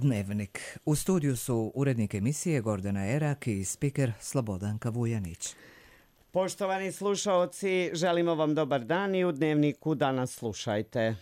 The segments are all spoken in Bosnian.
Dnevnik. U studiju su urednik emisije Gordana Erak i spiker Slobodanka Vujanić. Poštovani slušaoci, želimo vam dobar dan i u Dnevniku danas slušajte.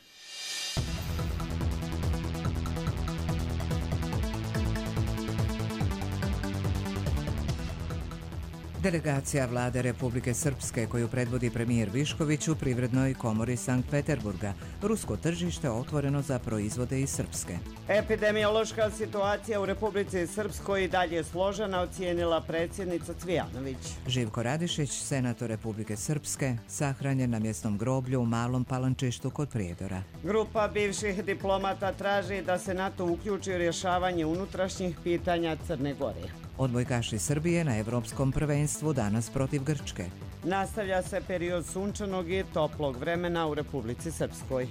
Delegacija vlade Republike Srpske koju predvodi premijer Višković u Privrednoj komori Sankt Peterburga. Rusko tržište otvoreno za proizvode iz Srpske. Epidemiološka situacija u Republici Srpskoj i dalje složena, ocijenila predsjednica Cvijanović. Živko Radišić, senator Republike Srpske, sahranjen na mjesnom groblju u Malom Palančištu kod Prijedora. Grupa bivših diplomata traži da se NATO uključi u rješavanje unutrašnjih pitanja Crne Gore. Odbojkaši Srbije na Evropskom prvenstvu danas protiv Grčke. Nastavlja se period sunčanog i toplog vremena u Republici Srpskoj.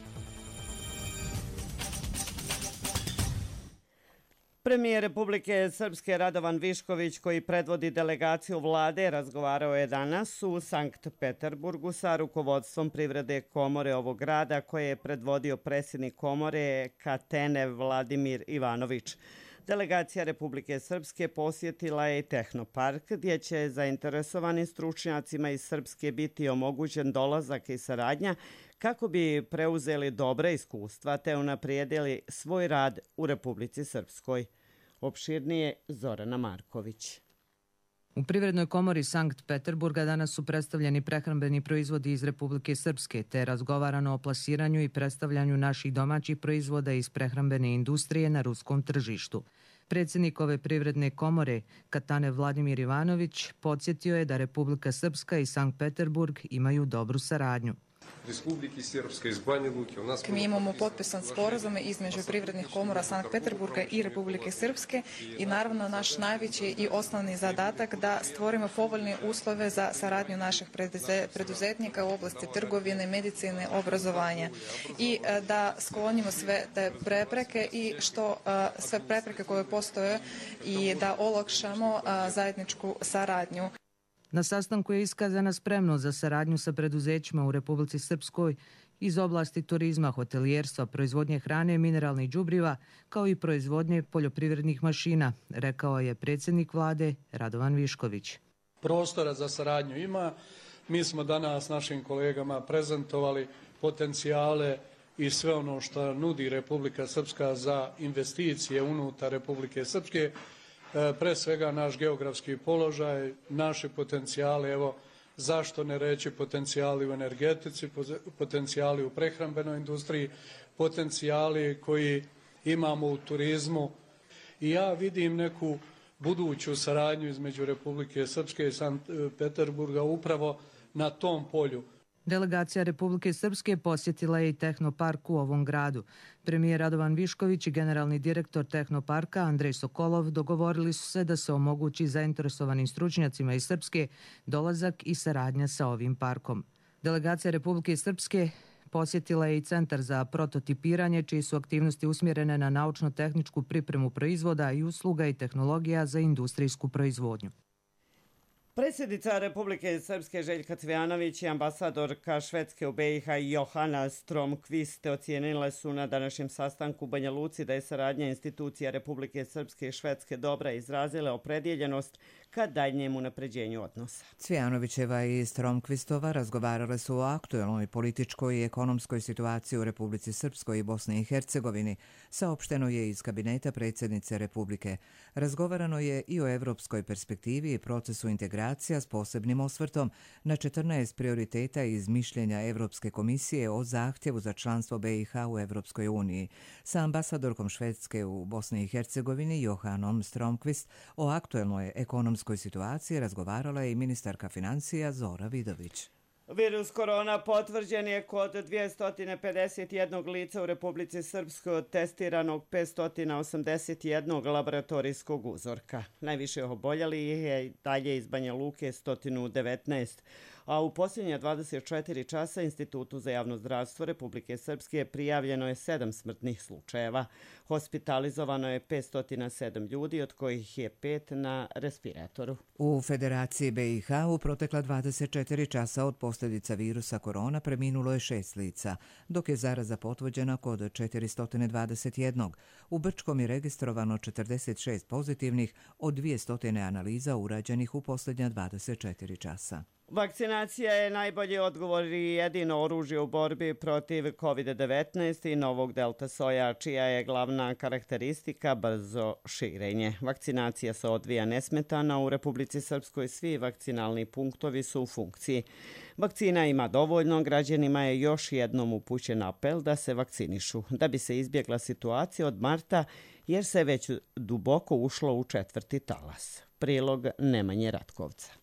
Premijer Republike Srpske Radovan Višković, koji predvodi delegaciju vlade, razgovarao je danas u Sankt Peterburgu sa rukovodstvom Privredne komore ovog grada, koje je predvodio predsjednik komore Katene Vladimir Ivanović. Delegacija Republike Srpske posjetila je i Tehnopark, gdje će zainteresovanim stručnjacima iz Srpske biti omogućen dolazak i saradnja kako bi preuzeli dobra iskustva te unaprijedili svoj rad u Republici Srpskoj. Opširnije Zorana Marković. U Privrednoj komori Sankt Peterburga danas su predstavljeni prehrambeni proizvodi iz Republike Srpske, te razgovarano o plasiranju i predstavljanju naših domaćih proizvoda iz prehrambene industrije na ruskom tržištu. Predsjednik ove Privredne komore, Katane Vladimir Ivanović, podsjetio je da Republika Srpska i Sankt Peterburg imaju dobru saradnju. Mi imamo potpisan sporazum između privrednih komora Sankt Peterburga i Republike Srpske i naravno naš najveći i osnovni zadatak da stvorimo povoljne uslove za saradnju naših preduzetnika u oblasti trgovine, medicine, obrazovanja i da sklonimo sve te prepreke i sve prepreke koje postoje i da olakšamo zajedničku saradnju. Na sastanku je iskazana spremnost za saradnju sa preduzećima u Republici Srpskoj iz oblasti turizma, hotelijerstva, proizvodnje hrane, mineralnih đubriva, kao i proizvodnje poljoprivrednih mašina, rekao je predsjednik vlade Radovan Višković. Prostora za saradnju ima. Mi smo danas našim kolegama prezentovali potencijale i sve ono što nudi Republika Srpska za investicije unutar Republike Srpske. Pre svega naš geografski položaj, naše potencijale, evo zašto ne reći potencijali u energetici, potencijali u prehrambenoj industriji, potencijali koji imamo u turizmu. I ja vidim neku buduću saradnju između Republike Srpske i Sankt Peterburga upravo na tom polju. Delegacija Republike Srpske posjetila je i Tehnopark u ovom gradu. Premijer Radovan Višković i generalni direktor Tehnoparka Andrej Sokolov dogovorili su se da se omogući zainteresovanim stručnjacima iz Srpske dolazak i saradnja sa ovim parkom. Delegacija Republike Srpske posjetila je i Centar za prototipiranje, čije su aktivnosti usmjerene na naučno-tehničku pripremu proizvoda i usluga i tehnologija za industrijsku proizvodnju. Predsjednica Republike Srpske Željka Cvijanović i ambasadorka Švedske u BiH Johana Stromqvist ocijenile su na današnjem sastanku u Banja Luci da je saradnja institucija Republike Srpske i Švedske dobra, izrazile opredjeljenost ka daljnjem unapređenju odnosa. Cvijanovićeva i Stromqvistova razgovarale su o aktuelnoj političkoj i ekonomskoj situaciji u Republici Srpskoj i Bosni i Hercegovini, saopšteno je iz kabineta predsjednice Republike. Razgovarano je i o evropskoj perspektivi i procesu integracija s posebnim osvrtom na 14 prioriteta iz mišljenja Evropske komisije o zahtjevu za članstvo BiH u Evropskoj uniji. Sa ambasadorkom Švedske u Bosni i Hercegovini Johanom Stromqvist o aktuelnoj ekonomskoj situaciji razgovarala je i ministarka financija Zora Vidović. Virus korona potvrđen je kod 251 lica u Republici Srpskoj od testiranog 581 laboratorijskog uzorka. Najviše oboljelih je dalje iz Banja Luke 119. a u posljednje 24 časa Institutu za javno zdravstvo Republike Srpske prijavljeno je 7 smrtnih slučajeva. Hospitalizovano je 507 ljudi, od kojih je 5 na respiratoru. U Federaciji BiH u protekla 24 časa od posljedica virusa korona preminulo je 6 lica, dok je zaraza potvrđena kod 421. U Brčkom je registrovano 46 pozitivnih od 200 analiza urađenih u posljednja 24 časa. Vakcinacija je najbolji odgovor i jedino oružje u borbi protiv COVID-19 i novog delta soja, čija je glavna karakteristika brzo širenje. Vakcinacija se odvija nesmetano. U Republici Srpskoj svi vakcinalni punktovi su u funkciji. Vakcina ima dovoljno, građanima je još jednom upućen apel da se vakcinišu, da bi se izbjegla situacija od marta, jer se već duboko ušlo u 4. talas. Prilog Nemanje Ratkovca.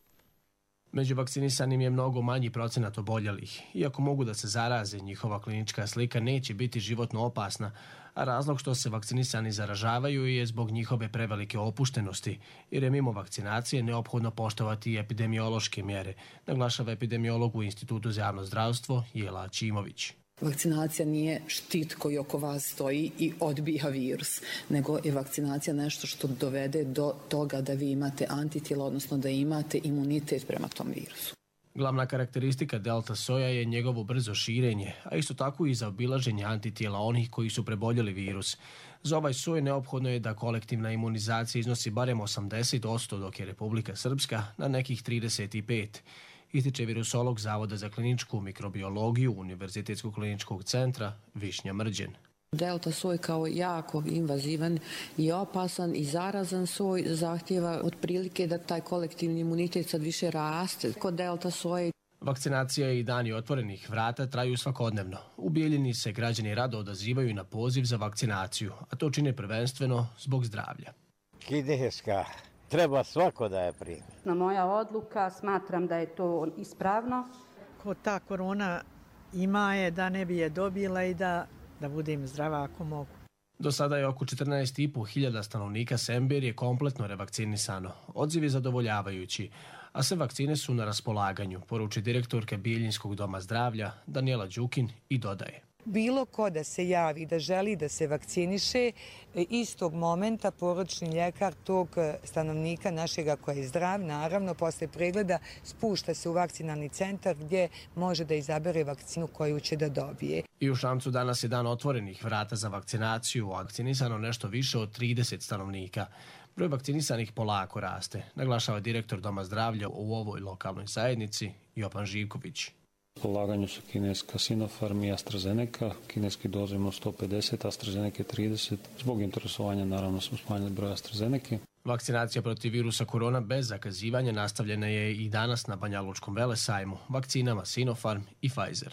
Među vakcinisanim je mnogo manji procenat oboljelih. Iako mogu da se zaraze, njihova klinička slika neće biti životno opasna, a razlog što se vakcinisani zaražavaju je zbog njihove prevelike opuštenosti, jer je mimo vakcinacije neophodno poštovati epidemiološke mjere, naglašava epidemiolog u Institutu za javno zdravstvo Jela Ćimović. Vakcinacija nije štit koji oko vas stoji i odbija virus, nego je vakcinacija nešto što dovede do toga da vi imate antitijela, odnosno da imate imunitet prema tom virusu. Glavna karakteristika delta soja je njegovo brzo širenje, a isto tako i za obilaženje antitijela onih koji su preboljeli virus. Za ovaj soj neophodno je da kolektivna imunizacija iznosi barem 80%, dok je Republika Srpska na nekih 35%. Ističe virusolog Zavoda za kliničku mikrobiologiju Univerzitetskog kliničkog centra Višnja Mrđen. Delta soj kao jako invazivan i opasan i zarazan soj zahtjeva otprilike da taj kolektivni imunitet sad više raste kod delta soje. Vakcinacija i dani otvorenih vrata traju svakodnevno. U Bijeljini se građani rado odazivaju na poziv za vakcinaciju, a to čine prvenstveno zbog zdravlja. Kineska. Treba svako da je primi. Moja odluka, smatram da je to ispravno. Ko ta korona ima je da ne bi je dobila i da budem zdrava ako mogu. Do sada je oko 14.500 stanovnika Semberije kompletno revakcinisano. Odziv je zadovoljavajući, a sve vakcine su na raspolaganju, poruči direktorka Bijeljinskog doma zdravlja Danijela Đukin i dodaje. Bilo ko da se javi, da želi da se vakciniše, istog momenta poručni ljekar tog stanovnika našega koji je zdrav, naravno, posle pregleda spušta se u vakcinalni centar gdje može da izabere vakcinu koju će da dobije. I u Šamcu danas je dan otvorenih vrata za vakcinaciju, vakcinisano nešto više od 30 stanovnika. Broj vakcinisanih polako raste, naglašava direktor Doma zdravlja u ovoj lokalnoj zajednici Jovan Živković. Polaganju su kineska Sinopharm i AstraZeneca. Kineski doze imamo 150, AstraZeneca 30. Zbog interesovanja naravno smo smanjili broj AstraZeneca. Vakcinacija protiv virusa korona bez zakazivanja nastavljena je i danas na Banjalučkom velesajmu vakcinama Sinopharm i Pfizer.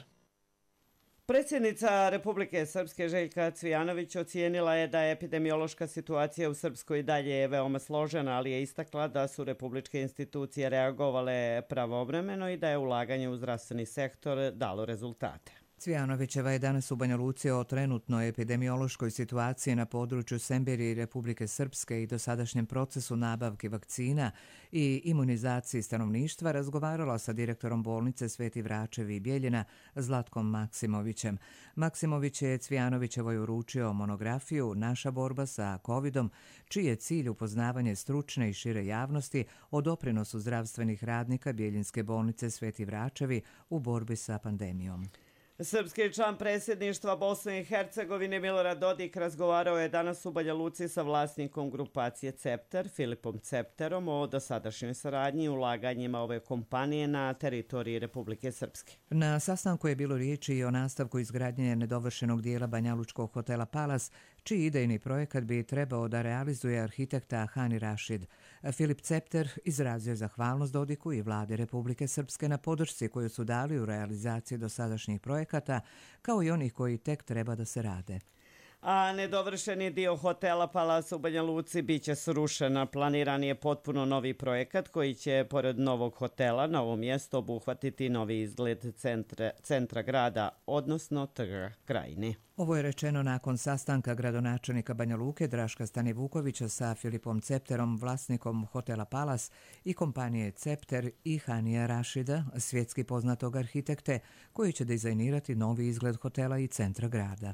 Predsjednica Republike Srpske Željka Cvijanović ocijenila je da je epidemiološka situacija u Srpskoj dalje veoma složena, ali je istakla da su republičke institucije reagovale pravovremeno i da je ulaganje u zdravstveni sektor dalo rezultate. Cvijanovićeva je danas u Banja Luci o trenutnoj epidemiološkoj situaciji na području Semberije i Republike Srpske i dosadašnjem procesu nabavke vakcina i imunizaciji stanovništva razgovarala sa direktorom bolnice Sveti Vračevi i Bijeljina Zlatkom Maksimovićem. Maksimović je Cvijanovićevoj uručio monografiju Naša borba sa COVID-om, čiji je cilj upoznavanje stručne i šire javnosti o doprinosu zdravstvenih radnika Bijeljinske bolnice Sveti Vračevi u borbi sa pandemijom. Srpski član predsjedništva Bosne i Hercegovine Milorad Dodik razgovarao je danas u Banja Luci sa vlasnikom grupacije Cepter, Filipom Cepterom, o dosadašnjoj saradnji i ulaganjima ove kompanije na teritoriji Republike Srpske. Na sastanku je bilo riječi i o nastavku izgradnje nedovršenog dijela banjalučkog hotela Palas, čiji idejni projekat bi trebao da realizuje arhitekta Hani Rašid. Filip Cepter izrazio je zahvalnost Dodiku i vlade Republike Srpske na podršci koju su dali u realizaciji dosadašnjih projekata, kao i onih koji tek treba da se rade. A nedovršeni dio hotela Palas u Banja Luci biće srušen. Planiran je potpuno novi projekat koji će, pored novog hotela, na ovo mjesto obuhvatiti novi izgled centra grada, odnosno trga Krajine. Ovo je rečeno nakon sastanka gradonačelnika Banja Luke Draška Stanivukovića sa Filipom Cepterom, vlasnikom hotela Palas, i kompanije Cepter i Hanija Rašida, svjetski poznatog arhitekte, koji će dizajnirati novi izgled hotela i centra grada.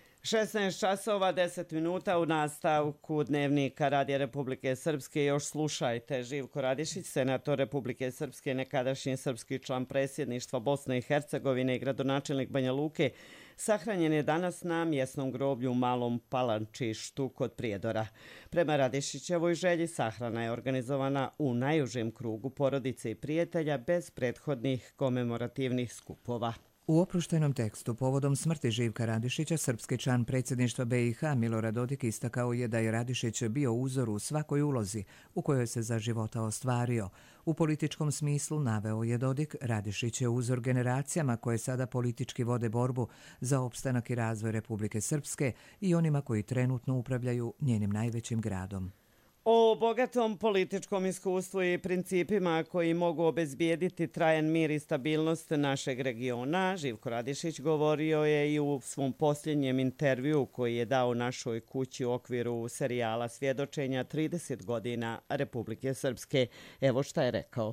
16 časova 10 minuta u nastavku Dnevnika Radija Republike Srpske. Još slušajte. Živko Radišić, senator Republike Srpske, nekadašnji srpski član predsjedništva Bosne i Hercegovine i gradonačelnik Banja Luke, sahranjen je danas na mjesnom groblju u Malom Palančištu kod Prijedora. Prema Radišićevoj želji, sahrana je organizovana u najužem krugu porodice i prijatelja bez prethodnih komemorativnih skupova. U oproštenom tekstu povodom smrti Živka Radišića, srpski član predsjedništva BiH Milorad Dodik istakao je da je Radišić bio uzor u svakoj ulozi u kojoj se za života ostvario. U političkom smislu, naveo je Dodik, Radišić je uzor generacijama koje sada politički vode borbu za opstanak i razvoj Republike Srpske i onima koji trenutno upravljaju njenim najvećim gradom. O bogatom političkom iskustvu i principima koji mogu obezbijediti trajan mir i stabilnost našeg regiona, Živko Radišić govorio je i u svom posljednjem intervju koji je dao Našoj kući u okviru serijala svjedočenja 30 godina Republike Srpske. Evo šta je rekao.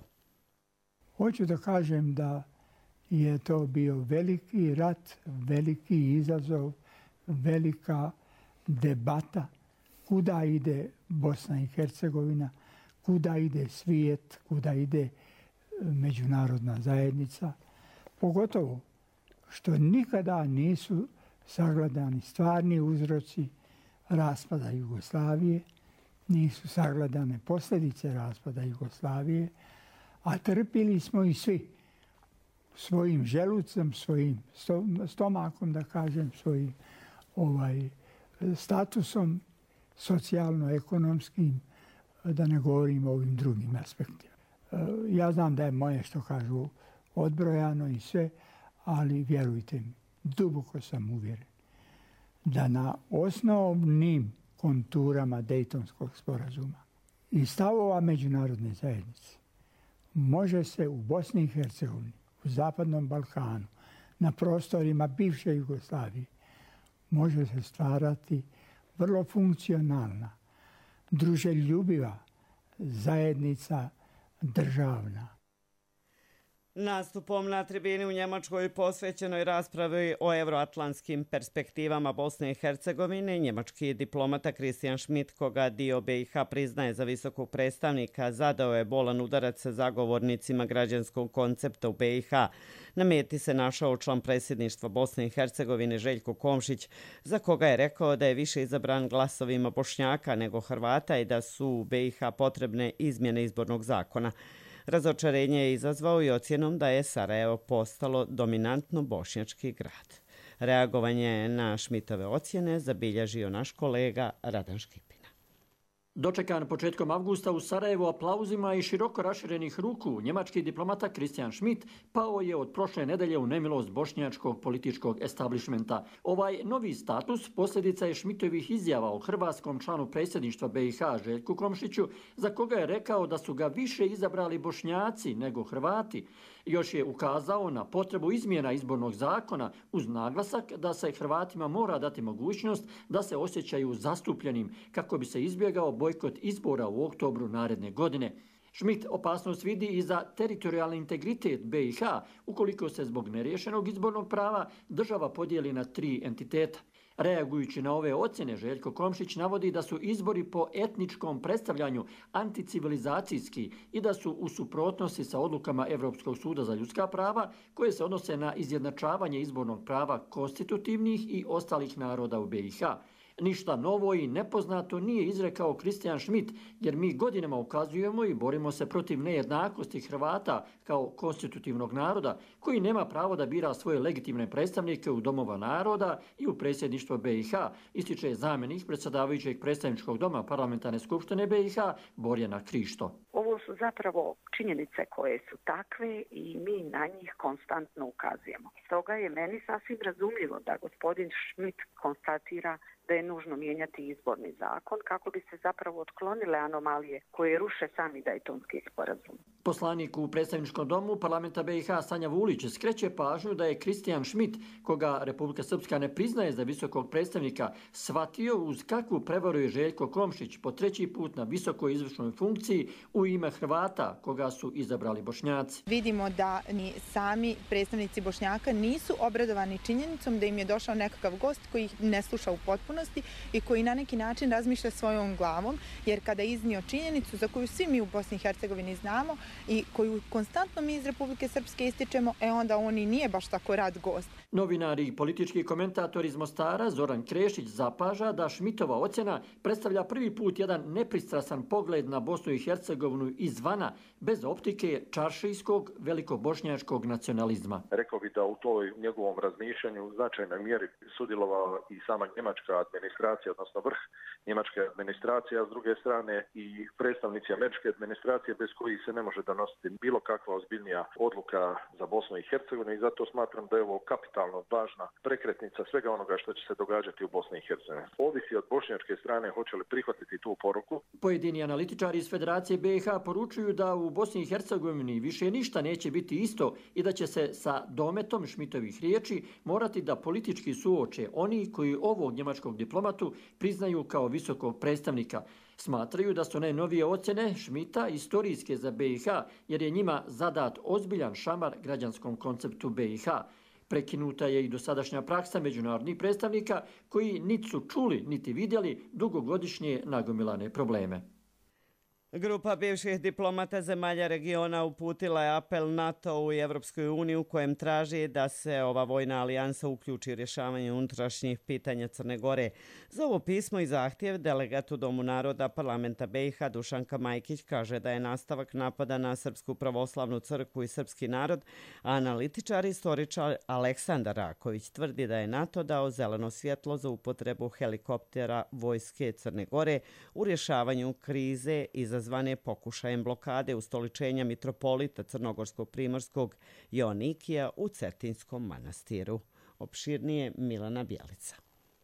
Hoću da kažem da je to bio veliki rat, veliki izazov, velika debata. Kuda ide Bosna i Hercegovina, kuda ide svijet, kuda ide međunarodna zajednica. Pogotovo što nikada nisu sagledani stvarni uzroci raspada Jugoslavije, nisu sagledane posljedice raspada Jugoslavije, a trpili smo i svi svojim želucem, svojim stomakom, da kažem, svojim statusom, socijalno-ekonomskim, da ne govorim o ovim drugim aspektima. Ja znam da je moje, što kažu, odbrojano i sve, ali vjerujte mi, duboko sam uvjeren da na osnovnim konturama Dejtonskog sporazuma i stavova međunarodne zajednice može se u Bosni i Hercegovini, u Zapadnom Balkanu, na prostorima bivše Jugoslavije, može se stvarati vrlo funkcionalna, druželjubiva zajednica državna. Nastupom na tribini u Njemačkoj posvećenoj raspravi o euroatlantskim perspektivama Bosne i Hercegovine, njemački diplomata Christian Schmidt, koga dio BiH priznaje za visokog predstavnika, zadao je bolan udarac zagovornicima građanskog koncepta u BiH. Na meti se našao član predsjedništva Bosne i Hercegovine Željko Komšić, za koga je rekao da je više izabran glasovima Bošnjaka nego Hrvata i da su u BiH potrebne izmjene izbornog zakona. Razočarenje je izazvao i ocjenom da je Sarajevo postalo dominantno bošnjački grad. Reagovanje na Šmitove ocjene zabilježio naš kolega Radan Škipina. Dočekan početkom avgusta u Sarajevu aplauzima i široko raširenih ruku, njemački diplomata Christian Schmidt pao je od prošle nedelje u nemilost bošnjačkog političkog establishmenta. Ovaj novi status posljedica je Schmidtovih izjava o hrvatskom članu predsjedništva BiH Željku Komšiću, za koga je rekao da su ga više izabrali Bošnjaci nego Hrvati. Još je ukazao na potrebu izmjena izbornog zakona uz naglasak da se Hrvatima mora dati mogućnost da se osjećaju zastupljenim kako bi se izbjegao bojkot izbora u oktobru naredne godine. Schmidt opasnost vidi i za teritorijalni integritet BiH ukoliko se zbog neriješenog izbornog prava država podijeli na 3 entiteta. Reagujući na ove ocjene, Željko Komšić navodi da su izbori po etničkom predstavljanju anticivilizacijski i da su u suprotnosti sa odlukama Europskog suda za ljudska prava koje se odnose na izjednačavanje izbornog prava konstitutivnih i ostalih naroda u BiH. Ništa novo i nepoznato nije izrekao Christian Schmidt, jer mi godinama ukazujemo i borimo se protiv nejednakosti Hrvata kao konstitutivnog naroda koji nema pravo da bira svoje legitimne predstavnike u domova naroda i u predsjedništvo BiH, ističe zamjenik predsjedavajućeg predstavničkog doma Parlamentarne skupštine BiH Borjana Krišto. Ovo su zapravo činjenice koje su takve i mi na njih konstantno ukazujemo. Stoga je meni sasvim razumljivo da gospodin Schmidt konstatira da je nužno mijenjati izborni zakon kako bi se zapravo otklonile anomalije koje ruše sami Daytonski sporazum. Poslanik u predstavničkom domu parlamenta BiH Sanja Vulić skreće pažnju da je Kristijan Schmidt, koga Republika Srpska ne priznaje za visokog predstavnika, shvatio uz kakvu prevaru je Željko Komšić po 3. put na visokoj izvršnoj funkciji u ime Hrvata, koga su izabrali Bošnjaci. Vidimo da ni sami predstavnici Bošnjaka nisu obradovani činjenicom da im je došao nekakav gost koji ih ne sluša u potpunosti i koji na neki način razmišlja svojom glavom, jer kada je iznio činjenicu za koju svi mi u Bosni i Hercegovini znamo i koju konstantno mi iz Republike Srpske ističemo, onda on i nije baš tako rad gost. Novinari i politički komentator iz Mostara Zoran Krešić zapaža da Schmidtova ocjena predstavlja prvi put jedan nepristrasan pogled na Bosnu i Hercegovinu izvana, bez optike čaršijskog velikobošnjačkog nacionalizma. Rekao bi da u toj njegovom razmišljanju u značajnoj mjeri sudjelovala i sama njemačka administracija, odnosno vrh njemačke administracije, a s druge strane i predstavnici američke administracije bez kojih se ne može donositi bilo kakva ozbiljnija odluka za Bosnu i Hercegovinu i zato smatram da je ovo kapitalno važna prekretnica svega onoga što će se događati u Bosni i Hercegovini. Ovisi od bošnjačke strane hoće li prihvatiti tu poruku. Pojedini analitičari iz Federacije BiH poručuju da u Bosni i Hercegovini više ništa neće biti isto i da će se sa dometom Schmidtovih riječi morati da politički suoče oni koji ovog njemačkog diplomatu priznaju kao visokog predstavnika. Smatraju da su najnovije ocjene Schmidta istorijske za BiH jer je njima zadat ozbiljan šamar građanskom konceptu BiH. Prekinuta je i dosadašnja praksa međunarodnih predstavnika koji niti su čuli niti vidjeli dugogodišnje nagomilane probleme. Grupa bivših diplomata zemalja regiona uputila je apel NATO-u i Evropskoj uniji u kojem traži da se ova vojna alijansa uključi u rješavanje unutrašnjih pitanja Crne Gore. Za ovo pismo i zahtjev delegat u Domu naroda parlamenta BiH Dušanka Majkić kaže da je nastavak napada na Srpsku pravoslavnu crkvu i srpski narod, a analitičar i istoričar Aleksandar Raković tvrdi da je NATO dao zeleno svjetlo za upotrebu helikoptera vojske Crne Gore u rješavanju krize izazvane pokušajem blokade ustoličenja mitropolita Crnogorsko-Primorskog Joanikija u Cetinskom manastiru. Opširnije Milana Bjelica.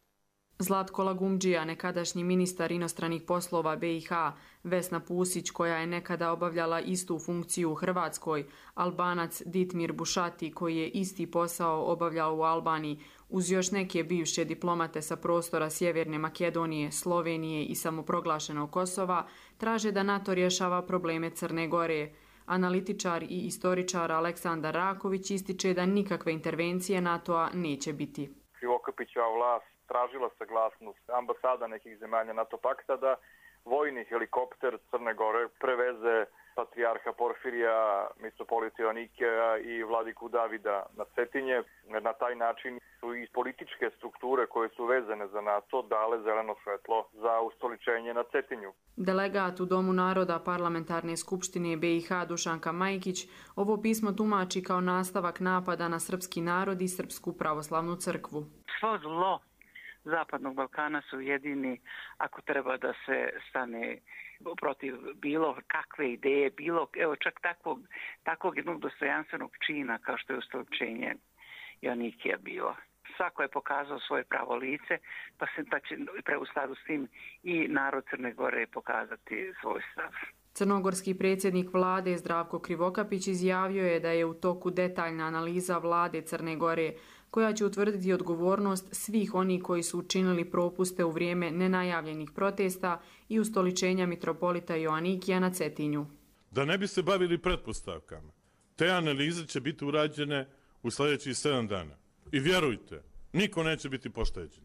Zlatko Lagumdžija, nekadašnji ministar inostranih poslova BiH, Vesna Pusić, koja je nekada obavljala istu funkciju u Hrvatskoj, Albanac Ditmir Bušati, koji je isti posao obavljao u Albaniji, uz još neke bivše diplomate sa prostora Sjeverne Makedonije, Slovenije i samoproglašenog Kosova, traže da NATO rješava probleme Crne Gore. Analitičar i istoričar Aleksandar Raković ističe da nikakve intervencije NATO-a neće biti. Krivokapićeva vlast tražila saglasnost ambasada nekih zemalja NATO pakta da vojni helikopter Crne Gore preveze patrijarha Porfirija, mitropolita Joanikija i vladiku Davida na Cetinje. Na taj način su i političke strukture koje su vezane za NATO dale zeleno svetlo za ustoličenje na Cetinju. Delegat u Domu naroda parlamentarne skupštine BiH Dušanka Majkić ovo pismo tumači kao nastavak napada na srpski narod i Srpsku pravoslavnu crkvu. Svo zlo Zapadnog Balkana su jedini ako treba da se stane protiv bilo kakve ideje, evo čak takvog jednog dostojanstvenog čina kao što je ustoličenje Joanikija bilo. Svako je pokazao svoje pravo lice, pa će u skladu s tim i narod Crne Gore pokazati svoj stav. Crnogorski predsjednik vlade Zdravko Krivokapić izjavio je da je u toku detaljna analiza vlade Crne Gore koja će utvrditi odgovornost svih onih koji su učinili propuste u vrijeme nenajavljenih protesta i ustoličenja mitropolita Joanikija na Cetinju. Da ne bi se bavili pretpostavkama, te analize će biti urađene u sljedećih 7 dana. I vjerujte, niko neće biti pošteđen.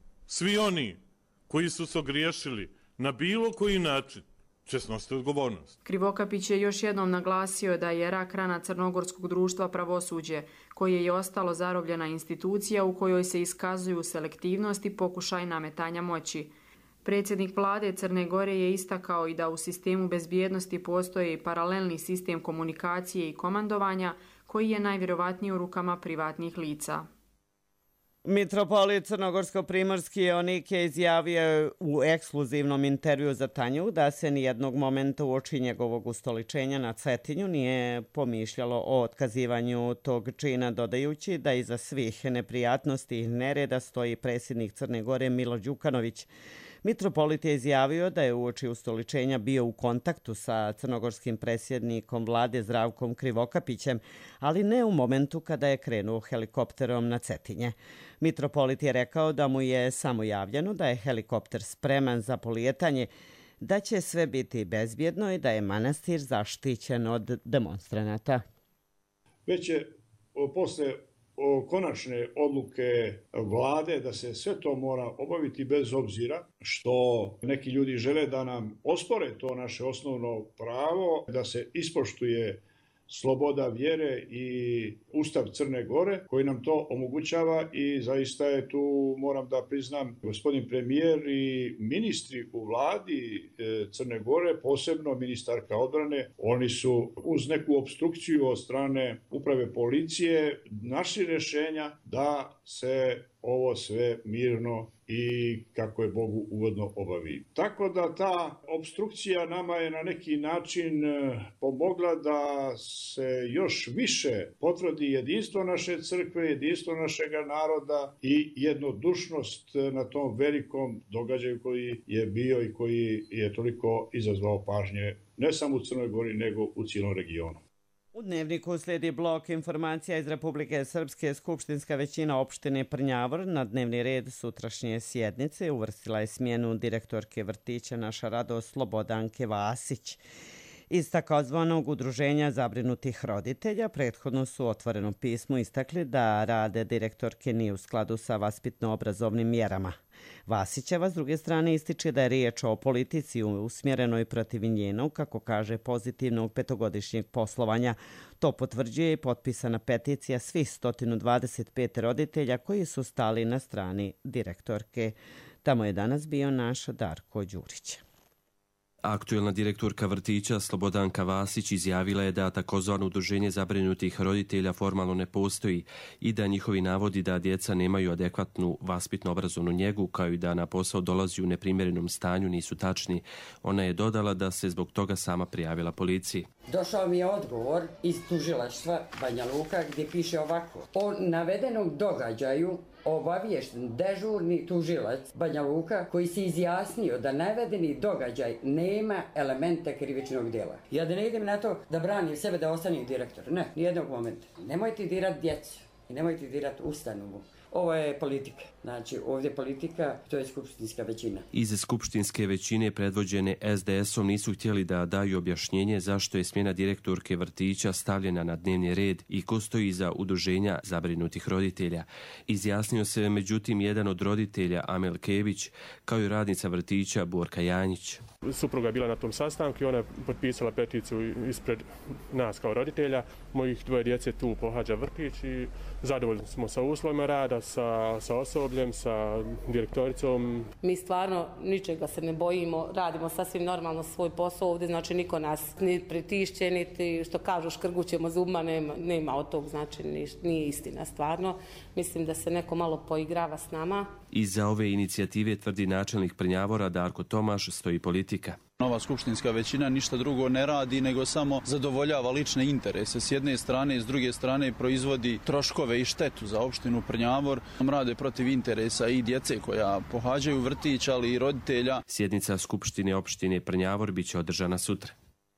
Svi oni koji su se ogriješili na bilo koji način će snositi odgovornost. Krivokapić je još jednom naglasio da je rak rana crnogorskog društva pravosuđe, koje je ostalo zarobljena institucija u kojoj se iskazuju selektivnost i pokušaj nametanja moći. Predsjednik vlade Crne Gore je istakao i da u sistemu bezbjednosti postoji i paralelni sistem komunikacije i komandovanja koji je najvjerovatnije u rukama privatnih lica. Mitropolit Crnogorsko-Primorski Jonik je izjavio u ekskluzivnom intervju za Tanju da se nijednog momenta uoči njegovog ustoličenja na Cetinju nije pomišljalo o otkazivanju tog čina, dodajući da iza svih neprijatnosti i nereda stoji predsjednik Crne Gore Milo Đukanović. Mitropolit je izjavio da je uoči ustoličenja bio u kontaktu sa crnogorskim predsjednikom vlade Zdravkom Krivokapićem, ali ne u momentu kada je krenuo helikopterom na Cetinje. Mitropolit je rekao da mu je samo javljeno da je helikopter spreman za polijetanje, da će sve biti bezbjedno i da je manastir zaštićen od demonstranata. Već je posle konačne odluke vlade da se sve to mora obaviti bez obzira što neki ljudi žele da nam ospore to naše osnovno pravo, da se ispoštuje sloboda vjere i Ustav Crne Gore koji nam to omogućava i zaista je tu, moram da priznam, gospodin premijer i ministri u vladi Crne Gore, posebno ministarka odbrane, oni su uz neku opstrukciju od strane uprave policije našli rješenja da se ovo sve mirno i kako je Bogu ugodno obavi. Tako da ta opstrukcija nama je na neki način pomogla da se još više potvrdi jedinstvo naše crkve, jedinstvo našega naroda i jednodušnost na tom velikom događaju koji je bio i koji je toliko izazvao pažnje ne samo u Crnoj Gori nego u cijelom regionu. U Dnevniku slijedi blok informacija iz Republike Srpske. Skupštinska većina opštine Prnjavor na dnevni red sutrašnje sjednice uvrstila je smjenu direktorke vrtića Naša radost Slobodanke Vasić. Iz takozvanog udruženja zabrinutih roditelja prethodno su u otvorenom pismu istakli da rade direktorke nije u skladu sa vaspitno-obrazovnim mjerama. Vasićeva s druge strane ističe da je riječ o politici usmjerenoj protiv njenog, kako kaže, pozitivnog petogodišnjeg poslovanja. To potvrđuje i potpisana peticija svih 125 roditelja koji su stali na strani direktorke. Tamo je danas bio naš Darko Đurić. Aktuelna direktorka vrtića Slobodanka Vasić izjavila je da takozvano udruženje zabrinutih roditelja formalno ne postoji i da njihovi navodi da djeca nemaju adekvatnu vaspitno-obrazovnu njegu kao i da na posao dolazi u neprimjerenom stanju nisu tačni. Ona je dodala da se zbog toga sama prijavila policiji. Došao mi je odgovor iz tužilaštva Banja Luka gdje piše ovako. O navedenom događaju obaviješten dežurni tužilac Banja Luka koji se izjasnio da navedeni događaj nema elemente krivičnog djela. Ja da ne idem na to da branim sebe da ostanem direktor. Ne, nijednog momenta. Nemojte dirati djecu i nemojte dirati ustanovu. Ovo je politika. Znači, ovdje politika, to je skupštinska većina. Iz skupštinske većine predvođene SDS-om nisu htjeli da daju objašnjenje zašto je smjena direktorke vrtića stavljena na dnevni red i ko stoji iza udruženja zabrinutih roditelja. Izjasnio se međutim jedan od roditelja, Amel Kević, kao i radnica vrtića Borka Janjić. Supruga je bila na tom sastanku i ona je potpisala peticiju ispred nas kao roditelja. Mojih dvoje djece tu pohađa vrtić i zadovoljni smo sa uslovima rada, sa osobljem, sa direktoricom. Mi stvarno ničega se ne bojimo, radimo sasvim normalno svoj posao ovdje, znači niko nas ni pritišće, niti što kažu škrgućemo zubima, nema od tog, znači nije istina stvarno. Mislim da se neko malo poigrava s nama. Iza ove inicijative, tvrdi načelnik Prnjavora Darko Tomaš, stoji politika. Nova skupštinska većina ništa drugo ne radi nego samo zadovoljava lične interese. S jedne strane, s druge strane proizvodi troškove i štetu za opštinu Prnjavor. Rade protiv interesa i djece koja pohađaju vrtić, ali i roditelja. Sjednica Skupštine opštine Prnjavor biće održana sutra.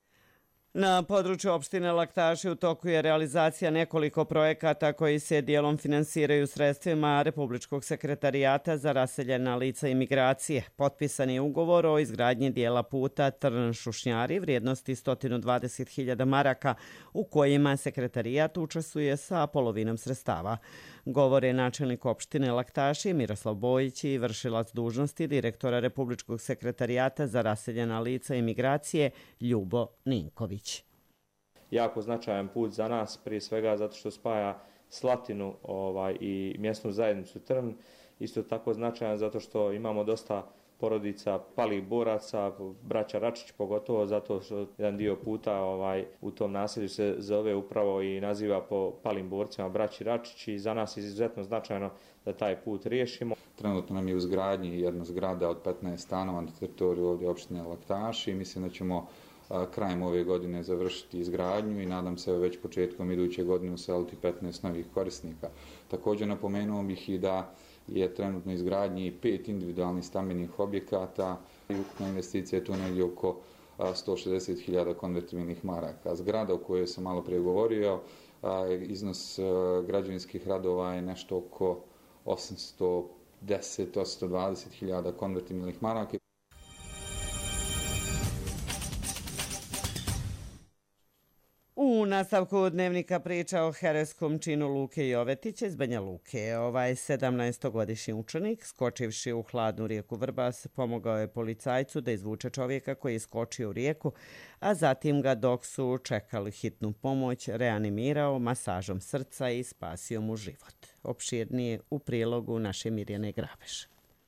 Na području opštine Laktaši u toku je realizacija nekoliko projekata koji se dijelom finansiraju sredstvima Republičkog sekretarijata za raseljena lica i migracije. Potpisan je ugovor o izgradnji dijela puta Trn-Šušnjari vrijednosti 120.000 maraka u kojima sekretarijat učestvuje sa polovinom sredstava. Govore načelnik opštine Laktaši Miroslav Bojić i vršilac dužnosti direktora Republičkog sekretarijata za raseljena lica i migracije Ljubo Ninković. Jako značajan put za nas, prije svega zato što spaja Slatinu i mjesnu zajednicu Trn. Isto tako značajan zato što imamo dosta porodica palih boraca, braća Račić pogotovo, zato što jedan dio puta u tom naselju se zove upravo i naziva po palim borcima braći Račić i za nas je izuzetno značajno da taj put riješimo. Trenutno nam je u izgradnji jedna zgrada od 15 stanova na teritoriju ovdje opštine Laktaši i mislim da ćemo krajem ove godine završiti izgradnju i nadam se već početkom iduće godine useliti 15 novih korisnika. Također napomenuo bih i da je trenutno izgradnji 5 individualnih stambenih objekata i ukupna investicija je tu negdje oko 160.000 konvertibilnih maraka. Zgrada o kojoj sam malo prije govorio, iznos građevinskih radova je nešto oko 810-820.000 konvertibilnih maraka. U nastavku dnevnika priča o herojskom činu Luke Jovetića iz Banja Luke. Ovaj 17-godišnji učenik, skočivši u hladnu rijeku Vrbas, pomogao je policajcu da izvuče čovjeka koji je skočio u rijeku, a zatim ga dok su čekali hitnu pomoć reanimirao masažom srca i spasio mu život. Opširnije u prilogu naše Mirjane Grabeš.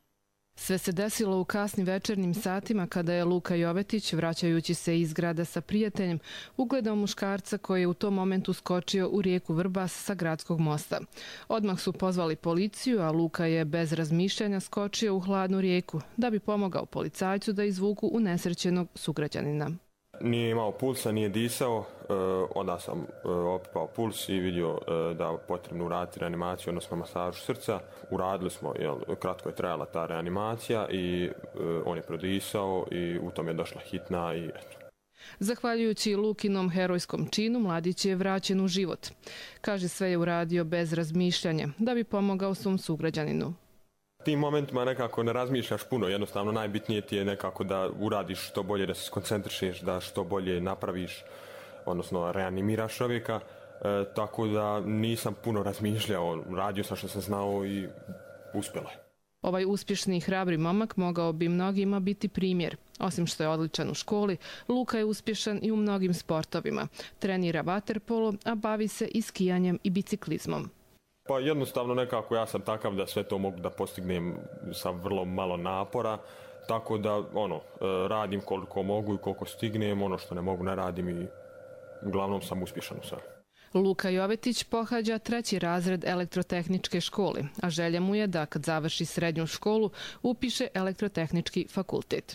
Sve se desilo u kasnim večernjim satima kada je Luka Jovetić, vraćajući se iz grada sa prijateljem, ugledao muškarca koji je u tom momentu skočio u rijeku Vrbas sa gradskog mosta. Odmah su pozvali policiju, a Luka je bez razmišljanja skočio u hladnu rijeku da bi pomogao policajcu da izvuku unesrećenog sugrađanina. Nije imao pulsa, nije disao, onda sam opipao puls i vidio da potrebno uraditi reanimaciju, odnosno masažu srca. Uradili smo, kratko je trajala ta reanimacija i on je prodisao i u tom je došla hitna i eto. Zahvaljujući Lukinom herojskom činu, mladić je vraćen u život. Kaže, sve je uradio bez razmišljanja da bi pomogao svom sugrađaninu. Tim momentima nekako ne razmišljaš puno, jednostavno najbitnije ti je nekako da uradiš što bolje, da se skoncentrišeš, da što bolje napraviš, odnosno reanimiraš čovjeka, tako da nisam puno razmišljao, radio sam što sam znao i uspjelo je. Ovaj uspješni i hrabri momak mogao bi mnogima biti primjer. Osim što je odličan u školi, Luka je uspješan i u mnogim sportovima. Trenira vaterpolo, a bavi se i skijanjem i biciklizmom. Pa jednostavno nekako ja sam takav da sve to mogu da postignem sa vrlo malo napora, tako da radim koliko mogu i koliko stignem, ono što ne mogu ne radim i uglavnom sam uspješan u sve. Luka Jovetić pohađa 3. razred elektrotehničke škole, a želja mu je da kad završi srednju školu upiše elektrotehnički fakultet.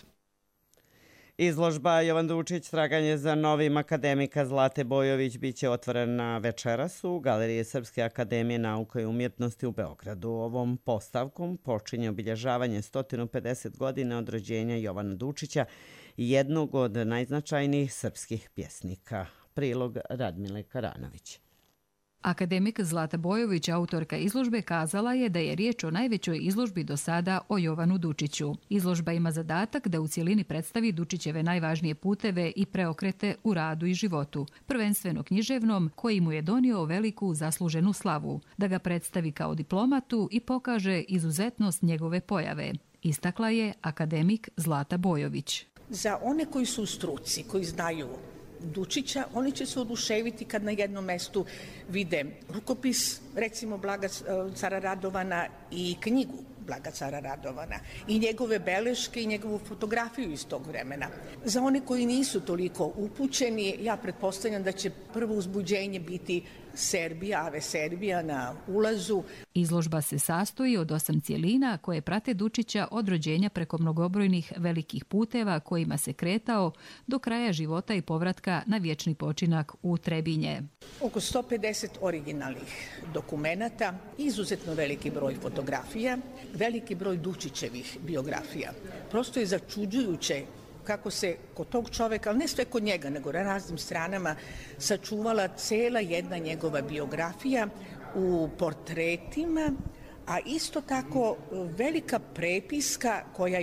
Izložba Jovan Dučić, traganje za novim akademika Zlate Bojović biće otvorena večeras u Galeriji Srpske akademije nauka i umjetnosti u Beogradu. Ovom postavkom počinje obilježavanje 150 godina od rođenja Jovana Dučića, jednog od najznačajnijih srpskih pjesnika. Prilog Radmile Karanović. Akademik Zlata Bojović, autorka izložbe, kazala je da je riječ o najvećoj izložbi do sada o Jovanu Dučiću. Izložba ima zadatak da u cjelini predstavi Dučićeve najvažnije puteve i preokrete u radu i životu, prvenstveno književnom, koji mu je donio veliku zasluženu slavu, da ga predstavi kao diplomatu i pokaže izuzetnost njegove pojave, istakla je akademik Zlata Bojović. Za one koji su u struci, koji znaju Dučića, oni će se oduševiti kad na jednom mestu vide rukopis, recimo Blaga cara Radovana i knjigu Blaga cara Radovana i njegove beleške i njegovu fotografiju iz tog vremena. Za one koji nisu toliko upućeni, ja pretpostavljam da će prvo uzbuđenje biti Serbija, Ave Serbija na ulazu. Izložba se sastoji od 8 cjelina koje prate Dučića od rođenja preko mnogobrojnih velikih puteva kojima se kretao do kraja života i povratka na vječni počinak u Trebinje. Oko 150 originalnih dokumenata, izuzetno veliki broj fotografija, veliki broj Dučićevih biografija. Prosto je začuđujuće kako se kod tog čoveka, ali ne sve kod njega, nego na raznim stranama, sačuvala cela jedna njegova biografija u portretima, a isto tako velika prepiska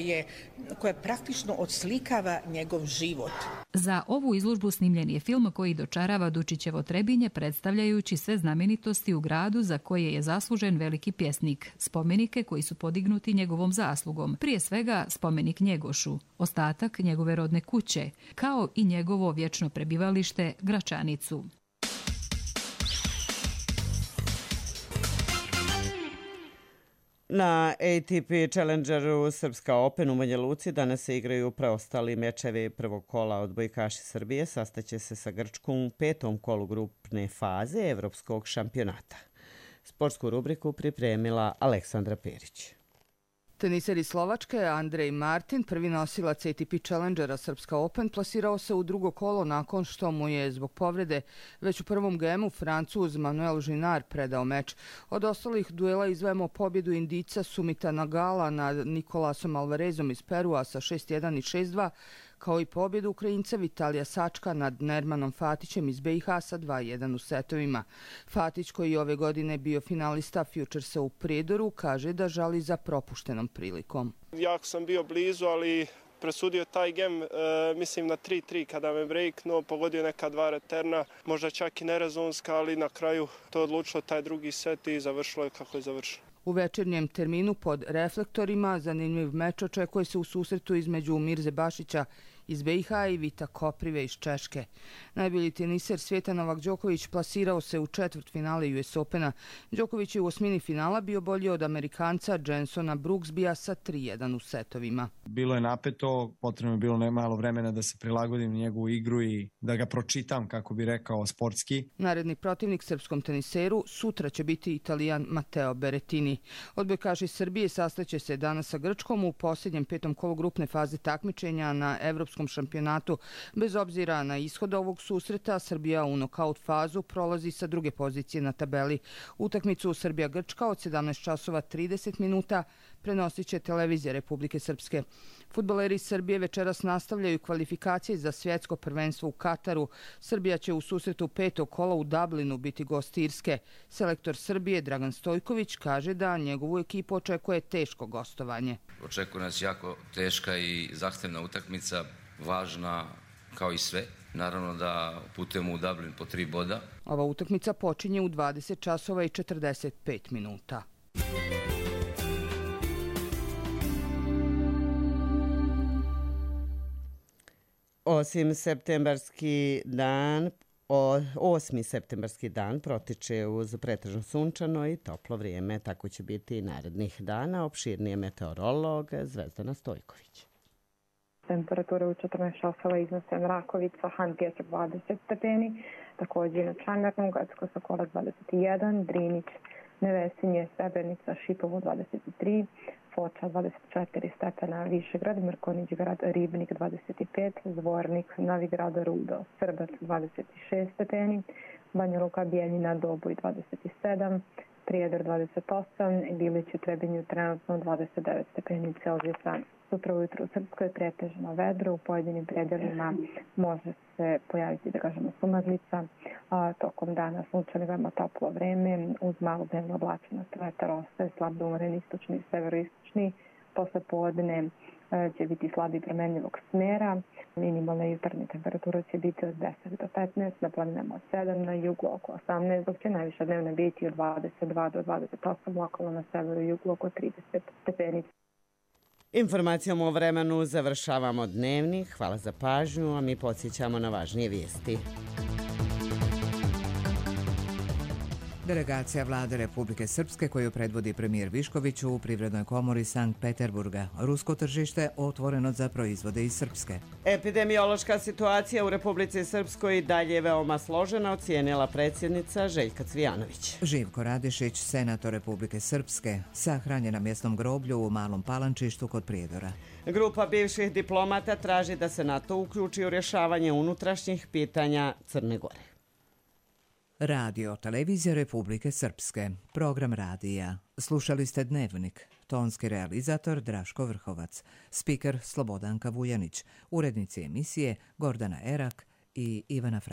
koja praktično odslikava njegov život. Za ovu izložbu snimljen je film koji dočarava Dučićevo Trebinje, predstavljajući sve znamenitosti u gradu za koje je zaslužen veliki pjesnik, spomenike koji su podignuti njegovom zaslugom, prije svega spomenik Njegošu, ostatak njegove rodne kuće, kao i njegovo vječno prebivalište Gračanicu. Na ATP Challengeru Srpska Open u Banja Luci danas se igraju preostali mečevi prvog kola. Odbojkaši Srbije sastaće se sa Grčkom u 5. kolu grupne faze Evropskog šampionata. Sportsku rubriku pripremila Aleksandra Perić. Teniser iz Slovačke Andrej Martin, prvi nosilac ATP Challengera Srpska Open, plasirao se u drugo kolo nakon što mu je zbog povrede već u prvom gemu Francuz Manuel Žinar predao meč. Od ostalih duela izdvajamo pobjedu Indica Sumita Nagala nad Nikolasom Alvarezom iz Perua sa 6-1 i 6-2, kao i pobjedu Ukrajinca Vitalija Sačka nad Nermanom Fatićem iz BiH sa 2-1 u setovima. Fatić, koji je ove godine bio finalista Futuresa u Prijedoru, kaže da žali za propuštenom prilikom. Jako sam bio blizu, ali presudio taj gem, mislim na 3-3 kada me breaknuo, pogodio neka 2 returna, možda čak i nerezonska, ali na kraju to odlučilo taj drugi set i završilo je kako je završilo. U večernjem terminu pod reflektorima zanimljiv meč očekuje se u susretu između Mirze Bašića iz BiH i Vita Koprive iz Češke. Najbolji teniser svijeta Novak Đoković plasirao se u četvrtfinale US Opena. Đoković je u osmini finala bio bolji od Amerikanca Jensona Brooksbya sa 3-1 u setovima. Bilo je napeto, potrebno je bilo nemalo vremena da se prilagodim na njegovu igru i da ga pročitam, kako bi rekao, sportski. Naredni protivnik srpskom teniseru sutra će biti Italijan Matteo Berrettini. Odbojkaši Srbije sastaće se danas sa Grčkom u posljednjem 5. kolu grupne faze takmičenja na Evropskom šampionatu. Bez obzira na ishod ovog susreta, Srbija u nokaut fazu prolazi sa druge pozicije na tabeli. Utakmicu Srbija-Grčka od 17:30 prenosit će televizija Republike Srpske. Fudbaleri Srbije večeras nastavljaju kvalifikacije za svjetsko prvenstvo u Kataru. Srbija će u susretu 5. kola u Dublinu biti gost Irske. Selektor Srbije Dragan Stojković kaže da njegovu ekipu očekuje teško gostovanje. Očekuje nas jako teška i zahtevna utakmica, važna kao i sve. Naravno da putujemo u Dublin po 3 boda. Ova utakmica počinje u 20:45. Osmi septembarski dan protiče uz pretežno sunčano i toplo vrijeme. Tako će biti i narednih dana. Opširnije meteorolog Zvezdana Stojković. Temperature u 14 časova iznose Mrakovica, Han Pjesak 20 stepeni, također na Čamernom, Gradsko Sokola 21, Drinić, Nevesinje, Srebrenica, Šipovo 23, Foča 24 stepena, Višegrad, Mrkonjić grad, Ribnik 25, Zvornik, Novigrad, Rudo, Srbac 26 stepeni, Banja Luka, Bijeljina, Doboj 27, Prijedor 28, Bilić u Trebinju trenutno 29 stepeni Celzijusa. Sutra ujutru u Srpskoj pretežno vedro, u pojedinim predelima može se pojaviti, da kažemo, sumaglica. Tokom dana sunčano veoma toplo vreme, uz malo dnevno oblačenost, vetar ostaje slab do umeren istočni i severoistočni. Posle podne će biti slabi promenljivog smjera. Minimalna jutarnja temperatura će biti od 10 do 15, na planinama od 7, na jugu oko 18, dok će najviša dnevna biti od 22 do 28, lokalno na severu i jugu oko 30 stepeni. Informacijom o vremenu završavamo dnevnik. Hvala za pažnju, a mi podsjećamo na važnije vijesti. Delegacija vlade Republike Srpske koju predvodi premijer Višković u Privrednoj komori Sankt Peterburga. Rusko tržište otvoreno za proizvode iz Srpske. Epidemiološka situacija u Republici Srpskoj dalje je veoma složena, ocijenila predsjednica Željka Cvijanović. Živko Radišić, senator Republike Srpske, sahranjen na mjesnom groblju u Malom Palančištu kod Prijedora. Grupa bivših diplomata traži da se NATO uključi u rješavanje unutrašnjih pitanja Crne Gore. Radio Televizija Republike Srpske. Program radija. Slušali ste Dnevnik. Tonski realizator Draško Vrhovac. Spiker Slobodanka Vujanić. Urednici emisije Gordana Erak i Ivana Franković.